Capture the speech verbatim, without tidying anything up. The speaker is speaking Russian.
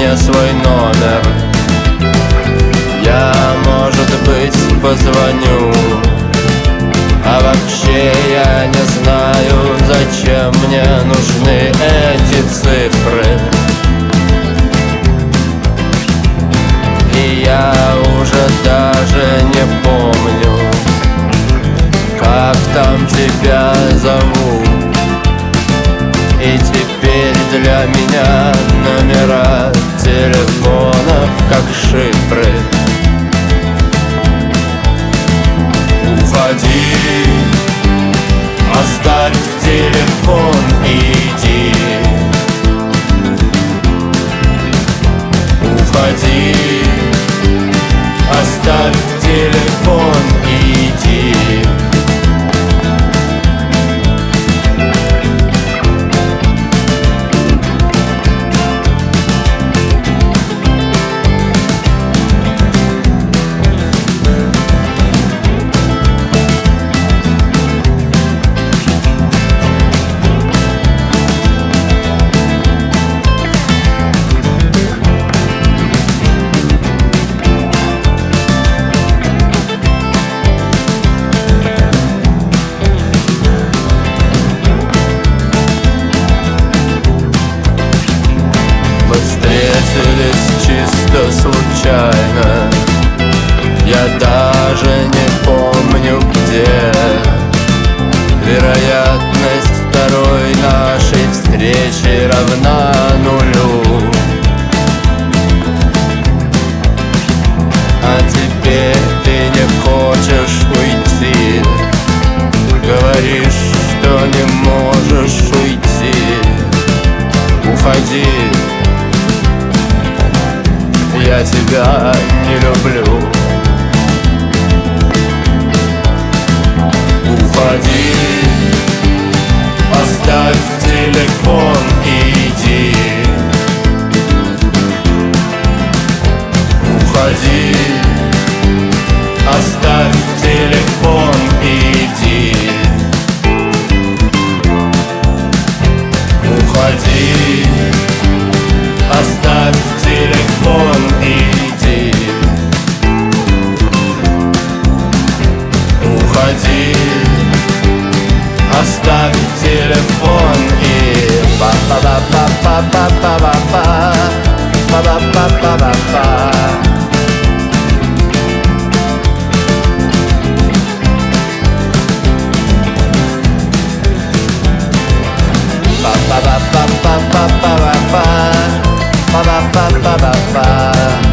мне свой номер. Я, может быть, позвоню. А вообще я не знаю, зачем мне нужны эти цифры. И я уже даже не помню, как там тебя зовут. И теперь для меня номера телефонов как шифры. Уходи, оставь телефон и иди. Уходи, оставь телефон и иди. Встретились чисто случайно. Я даже не помню где. Вероятность второй нашей встречи равна нулю. А теперь ты не хочешь уйти. Говоришь, что не можешь уйти. Уходи, я тебя не люблю. Уходи, оставь телефон и иди. Уходи, оставь телефон и иди. Уходи, оставь телефон и иди. Уходи, оставь телефон и па-па-па-па-па-па-па-па, па-па-па-па-па-па. Ba ba ba ba ba ba ba ba ba ba ba ba ba ba.